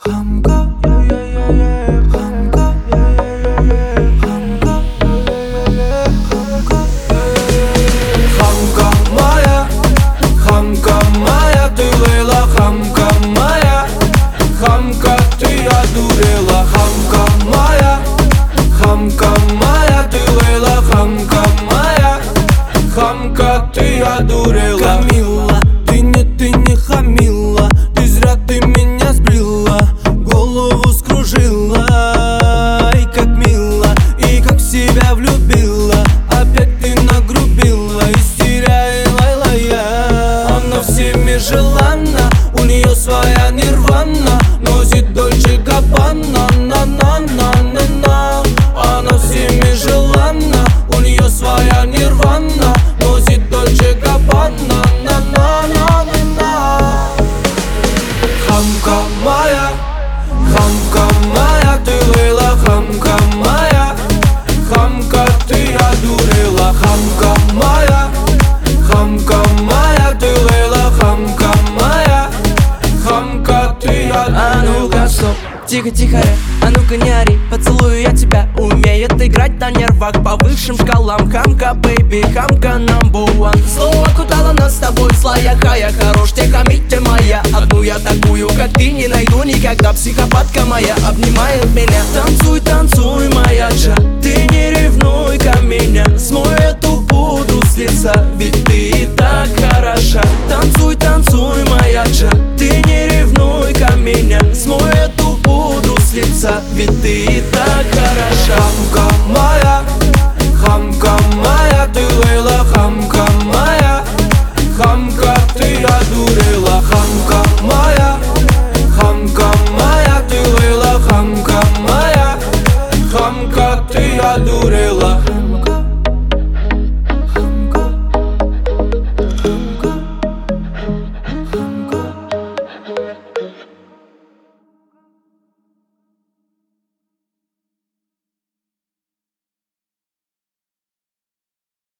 Хамка, хамка, хамка, хамка моя, хамка моя, ты Лейла, хамка моя, хамка, ты одурела, хамка моя, ты Лейла, хамка моя, хамка, ты одурела. Камилла, ты не хамила, ты зря ты меня сбрила, голову скружила. И как мило, и как в себя влюбила, опять ты нагрубила, истеряла я. Она всеми желанна, у нее своя нирвана, носит Дольче Габбана, на-на-на-на-на. Она всеми желанна, у нее своя нирвана, носит Дольче Габбана, на-на-на-на-на. Хамка моя, ты Лейла, хамка моя, хамка, ты одурела, хамка моя, ты Лейла, хамка моя, хамка, ты одурела. А ну-ка, стоп, тихо-тихо, а ну-ка не ори, поцелую я тебя. Умеет играть на нервах по высшим шкалам. Хамка, бэйби, хамка number one. Слово окутала нас с тобой в слоях, а я хорош, те хамите моя. Одну я такую, как ты, не найду никогда. Психопатка моя обнимает меня. Танцуй, танцуй, моя джа, ты не ревнуй ко меня. Смой эту пудру с лица, ведь ты и так хороша. Танцуй, танцуй, моя джа, ты не ревнуй ко меня. Смой эту пудру с лица, ведь ты и так хороша. Хамка моя, ты Лейла, хамка моя, хамка, ты одурела, хамка моя, ты Лейла, хамка моя, хамка, ты одурела.